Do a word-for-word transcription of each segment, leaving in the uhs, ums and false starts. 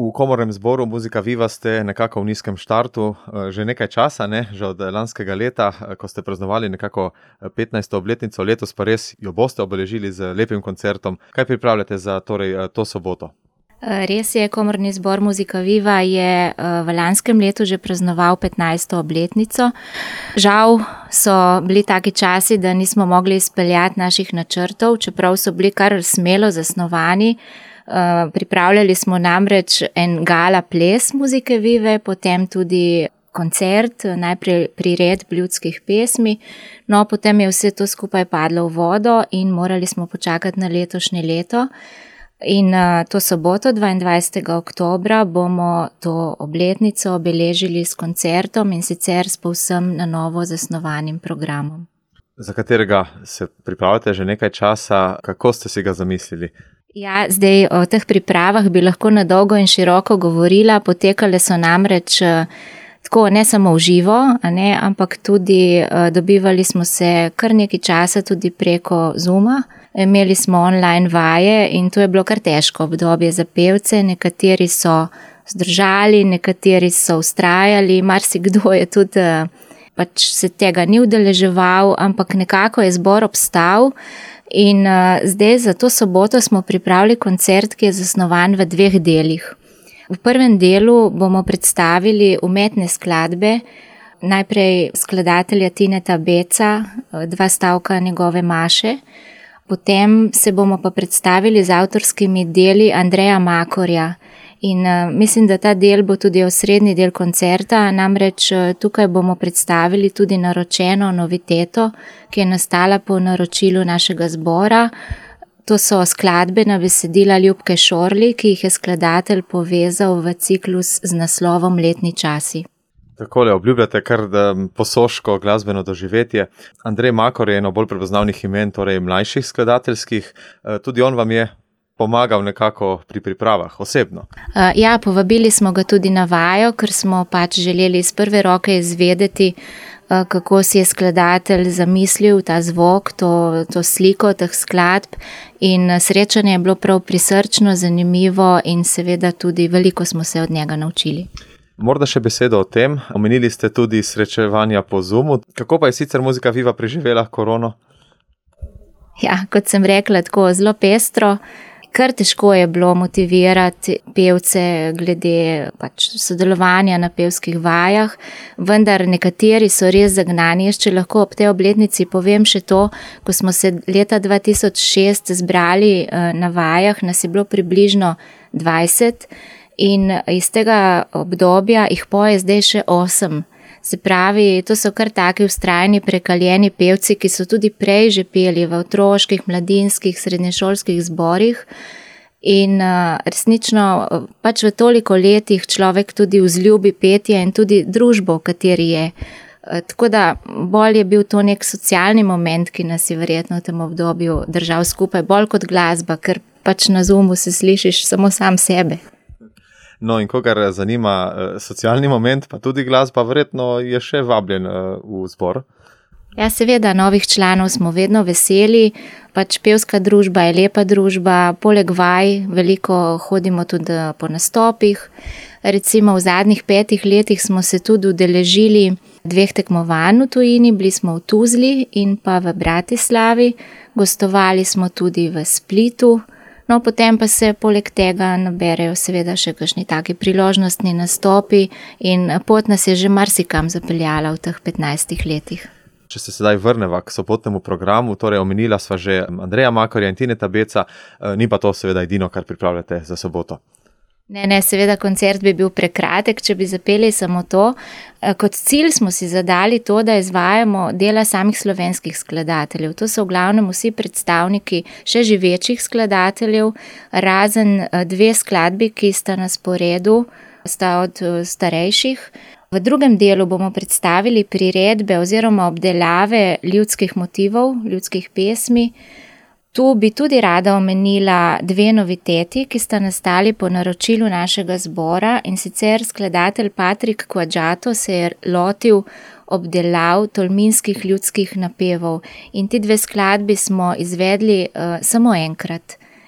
V komornem zboru Muzika Viva ste nekako v nizkem štartu že nekaj časa, ne? Že od lanskega leta, ko ste praznovali nekako petnajsto obletnico, letos pa res jo boste obeležili z lepim koncertom. Kaj pripravljate za torej, to soboto? Res je, komorni zbor Muzika Viva je v lanskem letu že praznoval petnajsto obletnico. Žal so bili taki časi, da nismo mogli izpeljati naših načrtov, čeprav so bili kar smelo zasnovani. Pripravljali smo namreč en gala ples Muzike Vive, potem tudi koncert, najprej priredb ljudskih pesmi, no potem je vse to skupaj padlo v vodo in morali smo počakati na letošnje leto. In to soboto, dvaindvajsetega oktobra, bomo to obletnico obeležili s koncertom in sicer s povsem na novo zasnovanim programom. Za katerega se pripravljate že nekaj časa, kako ste si ga zamislili? Ja, zdaj o teh pripravah bi lahko na dolgo in široko govorila, potekale so namreč tako ne samo v živo, a ne, ampak tudi dobivali smo se kar nekaj časa tudi preko Zooma. Imeli smo online vaje in to je bilo kar težko obdobje za pevce, nekateri so zdržali, nekateri so vztrajali, marsikdo je tudi pač se tega ni udeleževal, ampak nekako je zbor obstal. In uh, zdaj za to soboto smo pripravili koncert, ki je zasnovan v dveh delih. V prvem delu bomo predstavili umetne skladbe, najprej skladatelja Tineta Beca, dva stavka njegove Maše, potem se bomo pa predstavili z avtorskimi deli Andreja Makorja. In uh, mislim, da ta del bo tudi osrednji del koncerta, namreč uh, tukaj bomo predstavili tudi naročeno noviteto, ki je nastala po naročilu našega zbora. To so skladbena besedila Ljubke Šorli, ki jih je skladatelj povezal v ciklus z naslovom Letni časi. Takole obljubljate kar posoško glasbeno doživetje. Andrej Makor je eno bolj prepoznavnih imen, torej mlajših skladateljskih. Tudi on vam je pomagal nekako pri pripravah, osebno? Uh, ja, povabili smo ga tudi na vajo, ker smo pač želeli iz prve roke izvedeti, uh, kako si je skladatelj zamislil ta zvok, to, to sliko teh skladb, in srečanje je bilo prav prisrčno, zanimivo in seveda tudi veliko smo se od njega naučili. Morda še besedo o tem, omenili ste tudi srečevanja po Zoomu. Kako pa je sicer Muzika Viva preživela korono? Ja, kot sem rekla, tako zelo pestro. Kar težko je bilo motivirati pevce glede pač sodelovanja na pevskih vajah, vendar nekateri so res zagnani. Jaz če lahko ob tej obletnici povem še to, ko smo se leta dva tisoč šest zbrali na vajah, nas je bilo približno dvajset in iz tega obdobja jih poje zdaj še osem. Se pravi, to so kar taki vztrajni, prekaljeni pevci, ki so tudi prej že peli v otroških, mladinskih, srednješolskih zborih in uh, resnično pač v toliko letih človek tudi vzljubi petje in tudi družbo, v kateri je. Uh, tako da bolj je bil to nek socialni moment, ki nas je verjetno v tem obdobju držal skupaj, bolj kot glasba, ker pač na Zoomu se slišiš samo sam sebe. No, in kogar zanima uh, socialni moment, pa tudi glasba, verjetno je še vabljen uh, v zbor. Ja, seveda, novih članov smo vedno veseli, pač pevska družba je lepa družba, poleg vaj veliko hodimo tudi po nastopih. Recimo v zadnjih petih letih smo se tudi udeležili dveh tekmovanj v tujini, bili smo v Tuzli in pa v Bratislavi, gostovali smo tudi v Splitu. No, potem pa se poleg tega naberejo seveda še kakšni taki priložnostni nastopi in pot nas je že marsikam zapeljala v teh petnajstih letih. Če se sedaj vrneva k sobotnemu programu, torej omenila sva že Andreja Makorja in Tineta Beca, ni pa to seveda edino, kar pripravljate za soboto. Ne, ne, seveda koncert bi bil prekratek, če bi zapeli samo to. Kot cilj smo si zadali to, da izvajamo dela samih slovenskih skladateljev. To so v glavnem vsi predstavniki še živečih skladateljev, razen dve skladbi, ki sta na sporedu, sta od starejših. V drugem delu bomo predstavili priredbe oziroma obdelave ljudskih motivov, ljudskih pesmi. Tu bi tudi rada omenila dve noviteti, ki sta nastali po naročilu našega zbora, in sicer skladatelj Patrik Kvadžato se je lotil obdelav tolminskih ljudskih napevov in ti dve skladbi smo izvedli uh, samo enkrat.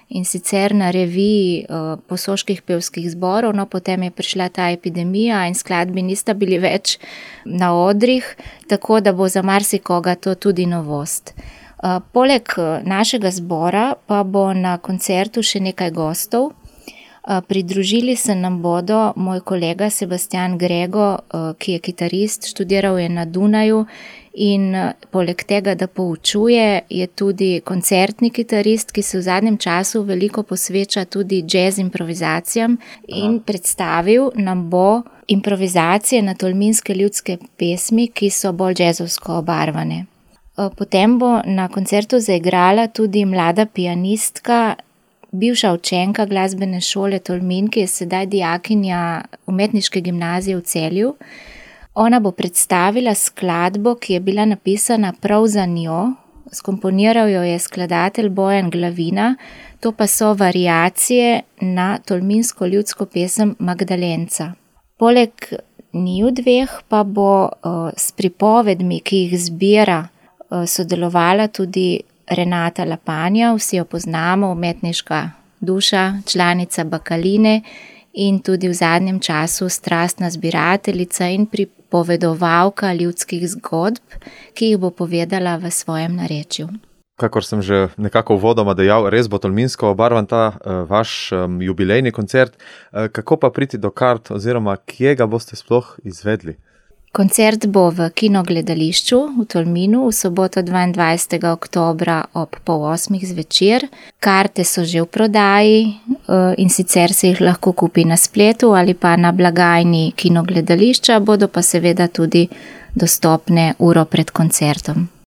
in sicer na reviji uh, Posoških pevskih zborov, no potem je prišla ta epidemija in skladbi nista bili več na odrih, tako da bo za marsikoga to tudi novost. Uh, poleg našega zbora pa bo na koncertu še nekaj gostov. Uh, pridružili se nam bodo moj kolega Sebastian Grego, uh, ki je kitarist, študiral je na Dunaju in uh, poleg tega, da poučuje, je tudi koncertni kitarist, ki se v zadnjem času veliko posveča tudi jazz improvizacijam in predstavil nam bo improvizacije na tolminske ljudske pesmi, ki so bolj jazzovsko obarvane. Uh, potem bo na koncertu zaigrala tudi mlada pianistka, bivša učenka glasbene šole Tolmin, ki je sedaj dijakinja umetniške gimnazije v Celju. Ona bo predstavila skladbo, ki je bila napisana prav za njo, skomponiral jo je skladatelj Bojan Glavina, to pa so variacije na tolminsko ljudsko pesem Magdalenca. Poleg njiju dveh pa bo uh, s pripovedmi, ki jih zbira, uh, sodelovala tudi Renata Lapanja, vsi jo poznamo, umetniška duša, članica Bakaline in tudi v zadnjem času strastna zbirateljica in pripovedovalka ljudskih zgodb, ki jih bo povedala v svojem narečju. Kakor sem že nekako uvodoma dejal, res bo tolminsko obarvan ta uh, vaš um, jubilejni koncert. Uh, kako pa priti do kart oziroma kje ga boste sploh izvedli? Koncert bo v kinogledališču v Tolminu v soboto dvaindvajsetega oktobra ob pol osmih zvečer. Karte so že v prodaji in sicer se jih lahko kupi na spletu ali pa na blagajni kinogledališča, bodo pa seveda tudi dostopne uro pred koncertom.